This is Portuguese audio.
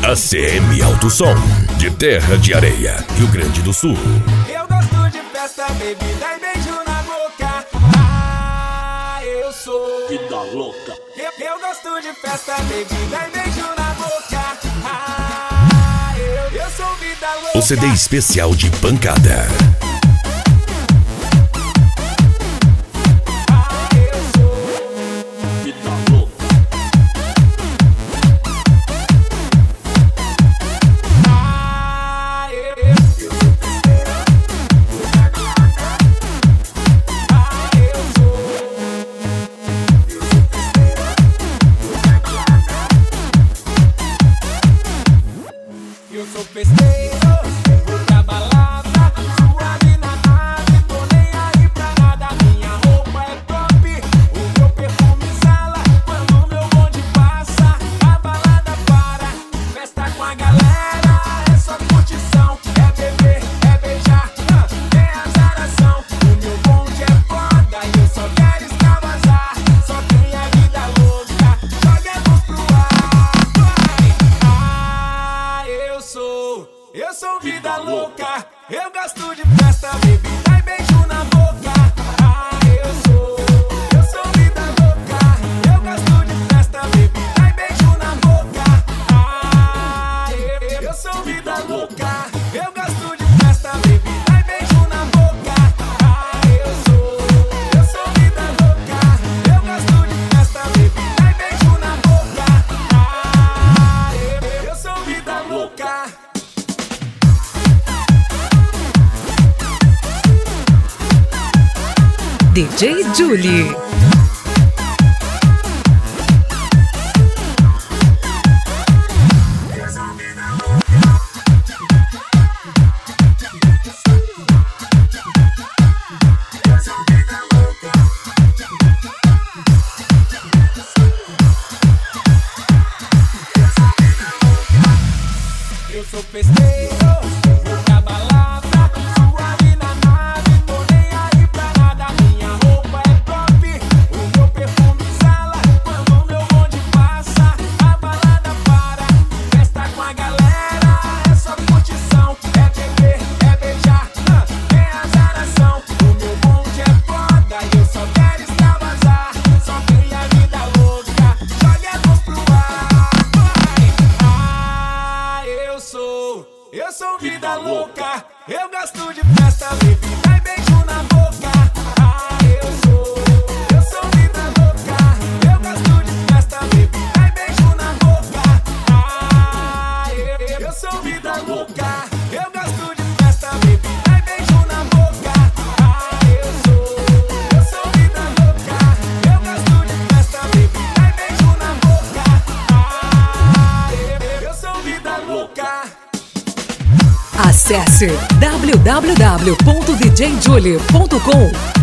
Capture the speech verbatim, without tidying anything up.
A C M Alto Som, de Terra de Areia, Rio Grande do Sul. Eu gosto de festa, bebida e beijo na boca. Ah, eu sou vida louca. Eu, eu gosto de festa, bebida e beijo na boca. Ah, eu, eu sou vida louca. O C D especial de pancada. Eu sou festeiro, vou pra balada, suave na nave, tô nem aí pra nada. Minha roupa é top, o meu perfume exala. Quando meu bonde passa, a balada para. Festa com a galera, é só curtição. É beber, é beijar, é azaração. O meu bonde é foda e eu só quero extravasar. Só tem a vida louca, joga a luz pro ar. Ah, eu sou Eu sou vida louca, eu gosto de festa, bebida e beijo na boca. Ah, eu sou, eu sou vida louca, eu gosto de festa, bebida e beijo na boca. Ah, eu, eu sou vida louca, eu gosto de festa, bebida e beijo na boca. Ah, eu sou, eu sou vida louca, eu gosto de festa, bebida e beijo na boca. Ah, eu, eu sou vida louca. D J Julie. Eu sou festeiro, vou pra balada, suave na nave, tô nem aí pra nada. Minha roupa é top, o meu perfume exala. Quando meu bonde passa, a balada para. Festa com a galera, é só curtição. É beber, é beijar, é azaração. O meu bonde é foda e eu só quero extravasar. Só tem a vida louca, joga a luz pro ar. Ah, eu sou Eu sou vida louca, eu gosto de festa, bebida e beijo na boca. Ah, eu sou Eu sou vida louca, eu gosto de festa, bebida e beijo na boca. Ah, eu, eu sou vida louca, eu gosto de festa, bebida e beijo na boca. Ah, eu sou Eu sou vida louca, eu gosto de festa, bebida e beijo na boca. Ah, eu, eu sou vida louca. Acesse w w w ponto d j julie ponto com.